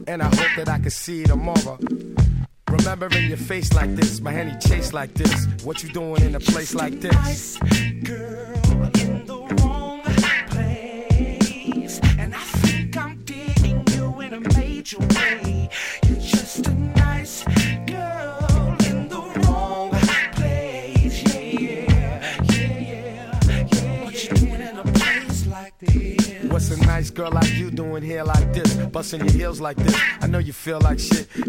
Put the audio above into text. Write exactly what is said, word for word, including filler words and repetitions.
and I hope that I can see you tomorrow. Remembering your face like this, my Henny chase like this. What you doing in a place like this? Nice girl in the wrong place, and I think I'm digging you in a major way. You're just a nice girl in the wrong place. Yeah, yeah, yeah, yeah, yeah. What you doing in a place like this? What's a nice girl like you doing here like this? Busting your heels like this. I know you feel like shit.